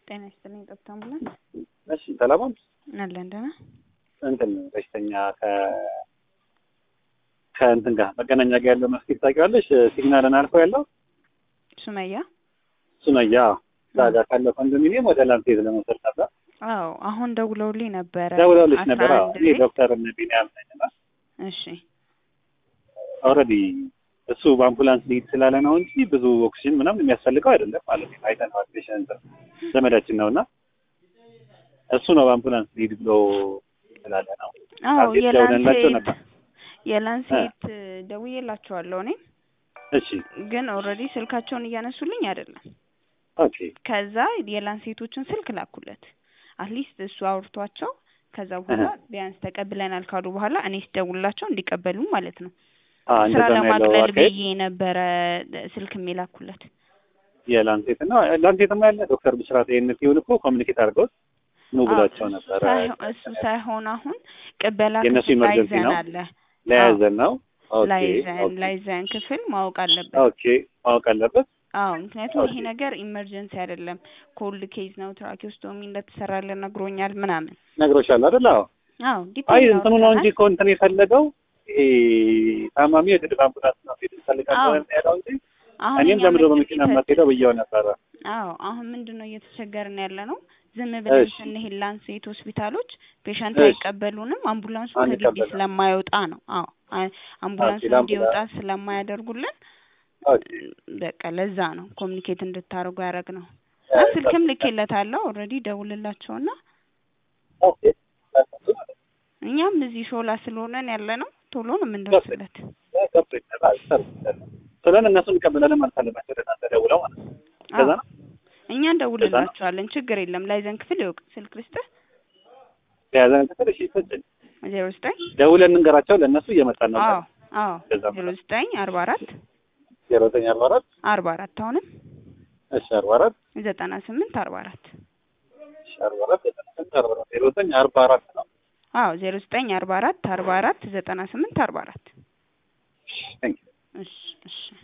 ጤና ይስጥልኝ ዶክተር አምቡላንስ። እሺ ሰላም አለን ደህና። እንትን በሽተኛ ከእንትን ጋር መገናኛ ጋር ያለው መስጊድ ታውቂዋለሽ? ሲግናልን አልፎ ያለው ሱመያ ዛጋ ካለው ኮንዶሚኒየም ወደ ላምቴዝ ለመውሰድ ነበር። አዎ አሁን ደውለውልኝ ነበር። አዎ እኔ ዶክተር ቢኒያም ነኝና። እሺ ኦልሬዲ እሱ በአምቡላንስ ሊድ ስላለ ነው እንጂ ብዙ ኦክሲጅን ምናምን የሚያስፈልገው አይደለም ማለት ነው። አይተነዋል። ፔሸንት ዘመዳችን ነውና እሱ ነው በአምቡላንስ ሊድ ብሎ ስላለ ነው። አዎ የላንሴት ደውዬላቸዋለሁ እኔ። እሺ ግን ኦልሬዲ ስልካቸውን እያነሱልኝ አይደለም። ኦኬ ከዛ የላንሴቶችን ስልክ ላኩለት። አትሊስት እሱ አውርቷቸው ከዛ በኋላ ቢያንስ ተቀብለናል ካሉ በኋላ እኔ ስደውልላቸው እንዲቀበሉ ማለት ነው። ስራ ለማቅለል ብዬ ነበረ ስልክ የሚላኩለት። የላንሴትና ላንሴትማ ያለ ዶክተር ብስራት ይሄን ይሁን እኮ ኮሙኒኬት አድርገው ነው ብላቸው ነበር። እሱ ሳይሆን አሁን ቅበላ የነሱ ኢመርጀንሲ ነው ለያዘን ነው። ላይዘን ክፍል ማወቅ አለበት። ኦኬ ማወቅ አለበት። አዎ ምክንያቱም ይሄ ነገር ኢመርጀንሲ አይደለም፣ ኮልድ ኬዝ ነው። ትራኪዮስቶሚ እንደተሰራለ ነግሮኛል ምናምን ነግሮሻል አይደል? አዎ አይ እንትኑ ነው እንጂ ኮንተን የፈለገው ይሄ ታማሚ የግድ አምቡላንስ ነው ይፈልጋል ያለው እንጂ እኔም ለምዶ በመኪና ማስሄደው ብየው ነበር። አዎ አሁን ምንድነው እየተቸገርን ያለ ነው። ዝም ብለን ስንሄድ ላንሴት ሆስፒታሎች ፔሸንት አይቀበሉንም። አምቡላንሱ ከግቢ ስለማይወጣ ነው። አዎ አምቡላንሱ እንዲወጣ ስለማያደርጉልን በቃ ለዛ ነው ኮሙኒኬት እንድታረጉ ያደረግነው። ስልክም ልኬለታለሁ ኦልሬዲ ደውልላቸውና ኦኬ እኛም እዚህ ሾላ ስለሆነን ያለ ነው ቶሎ ነው የምንደርስለት። ስለዚህ እነሱን እንቀበላለን ማለት አለባቸው። ደውለው ማለት ነው። ከዛ ነው እኛ እንደውልላቸዋለን። ችግር የለም። ላይዘን ክፍል ይወቅ ስልክ ልስጥህ። ላይዘን ክፍል እሺ ፍጽም 09 ደውለን እንገራቸው ለነሱ እየመጣን ነው። አዎ 0944 0944 44 አሁንም እሺ 44 98 44 እሺ 44 98 44 ነው። አዎ 0944 44 98 44 ቴንክ ዩ። እሺ